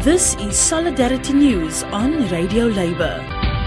This is Solidarity News on Radio Labour.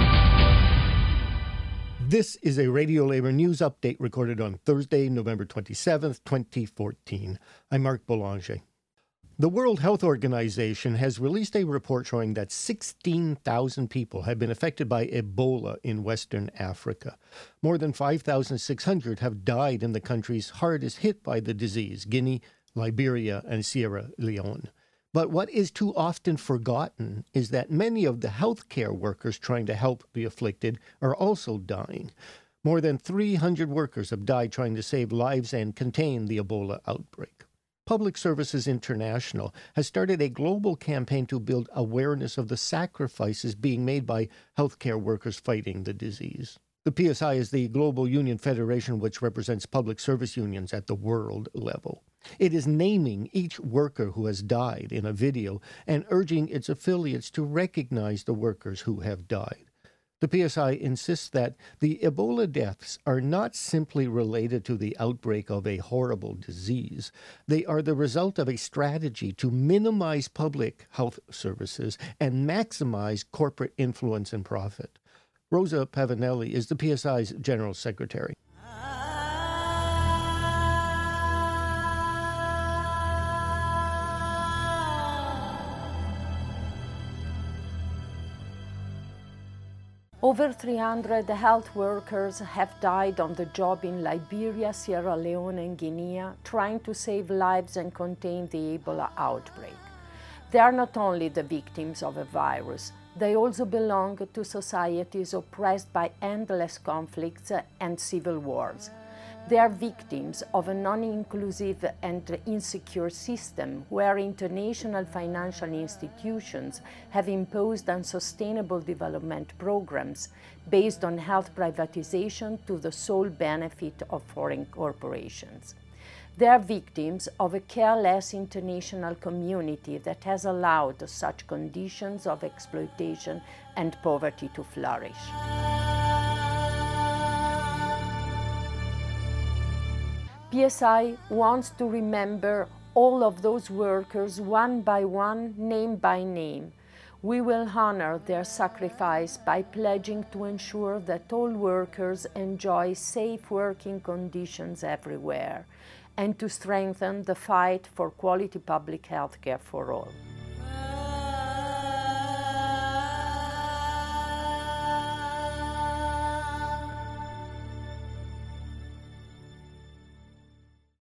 This is a Radio Labour news update recorded on Thursday, November 27th, 2014. I'm Mark Boulanger. The World Health Organization has released a report showing that 16,000 people have been affected by Ebola in Western Africa. More than 5,600 have died in the countries hardest hit by the disease, Guinea, Liberia, and Sierra Leone. But what is too often forgotten is that many of the healthcare workers trying to help the afflicted are also dying. More than 300 workers have died trying to save lives and contain the Ebola outbreak. Public Services International has started a global campaign to build awareness of the sacrifices being made by healthcare workers fighting the disease. The PSI is the global union federation which represents public service unions at the world level. It is naming each worker who has died in a video and urging its affiliates to recognize the workers who have died. The PSI insists that the Ebola deaths are not simply related to the outbreak of a horrible disease. They are the result of a strategy to minimize public health services and maximize corporate influence and profit. Rosa Pavanelli is the PSI's General Secretary. Over 300 health workers have died on the job in Liberia, Sierra Leone, and Guinea, trying to save lives and contain the Ebola outbreak. They are not only the victims of a virus, they also belong to societies oppressed by endless conflicts and civil wars. They are victims of a non-inclusive and insecure system where international financial institutions have imposed unsustainable development programs based on health privatization to the sole benefit of foreign corporations. They are victims of a careless international community that has allowed such conditions of exploitation and poverty to flourish. PSI wants to remember all of those workers one by one, name by name. We will honor their sacrifice by pledging to ensure that all workers enjoy safe working conditions everywhere, and to strengthen the fight for quality public health care for all.